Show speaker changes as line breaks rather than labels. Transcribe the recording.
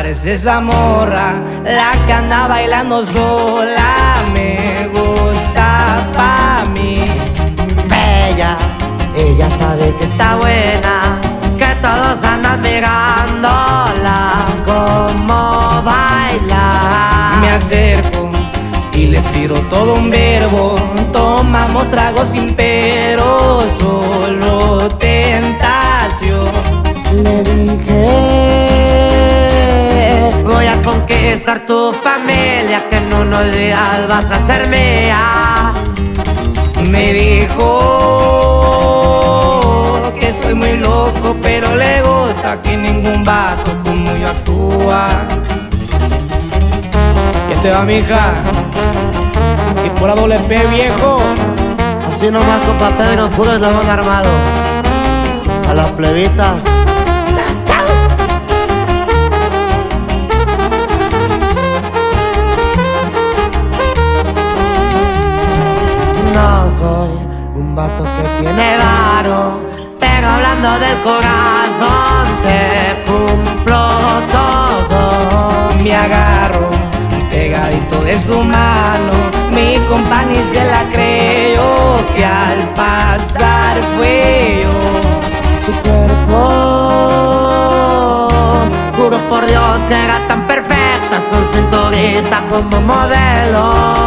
pareces esa morra, la que anda bailando sola. Me gusta pa' mí.
Bella, ella sabe que está buena, que todos andan mirándola como baila.
Me acerco y le tiro todo un verbo. Tomamos tragos sin pero, solo tentación.
Le dije, voy a conquistar tu familia, que en unos días vas a ser mía.
Me dijo que estoy muy loco, pero le gusta que ningún vato como yo actúa. ¿Quién te va, mija? Y por la doble P, viejo.
Así nomás, compa Pedro, puro eslabón armado. A las plebitas. No soy un vato que tiene varo, pero hablando del corazón te cumplo todo.
Me agarro pegadito de su mano, mi compa ni se la creyó, que al pasar fue yo.
Su cuerpo, juro por Dios que era tan perfecta, su cinturita como modelo.